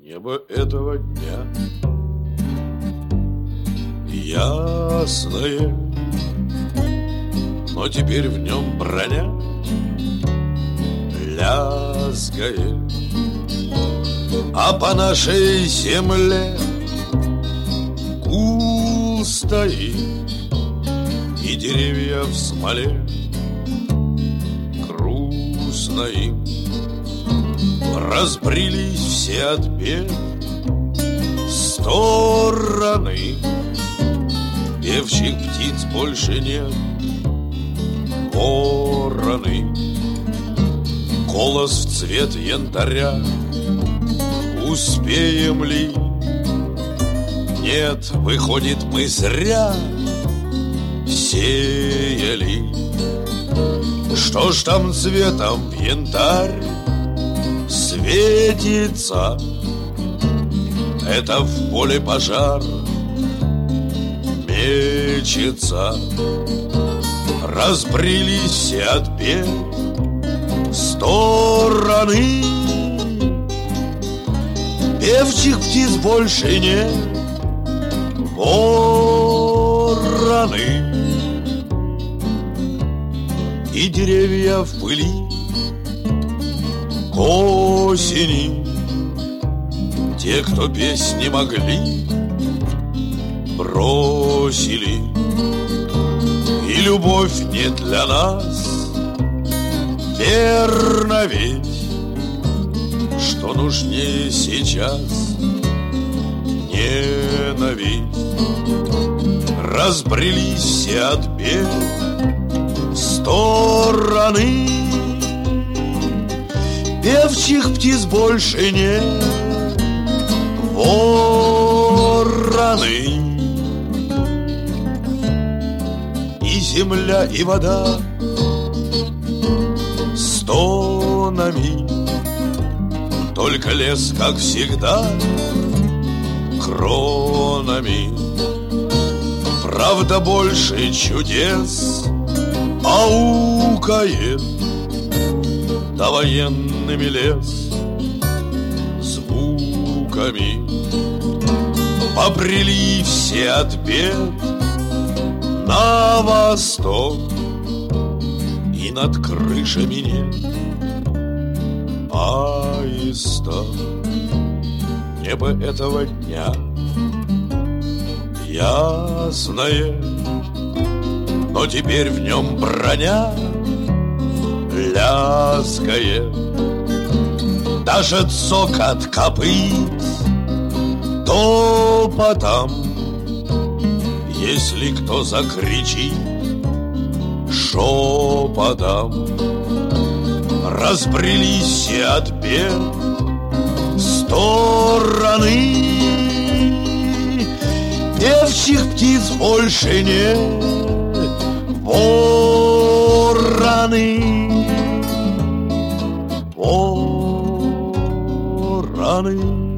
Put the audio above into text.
Небо этого дня ясное, но теперь в нем броня лязгает, а по нашей земле гул стоит, и деревья в смоле грустно им. Разбрелись все от бед стороны, певчих птиц больше нет, вороны. Голос в цвет янтаря, успеем ли? Нет, выходит, мы зря сеяли. Что ж там цветом в янтарь светится? Это в поле пожар мечется. Разбрелись все от бед стороны, певчих птиц больше нет, вороны. И деревья в пыли к осени, те, кто песни могли, бросили. И любовь не для нас, верно ведь, что нужнее сейчас ненависть. Разбрелись все от бед стороны, певчих птиц больше нет, вороны. И земля, и вода стонами, только лес, как всегда, кронами. Правда, больше чудес аукает, да военными лес звуками. Побрели все от бед на восток, и над крышами нет аиста. Небо этого дня ясное, но теперь в нем броня лязгает. Даже цокот копыт топотом, если кто закричит шепотом. Разбрелись все от бед стороны, певчих птиц больше нет, вороны. Вороны.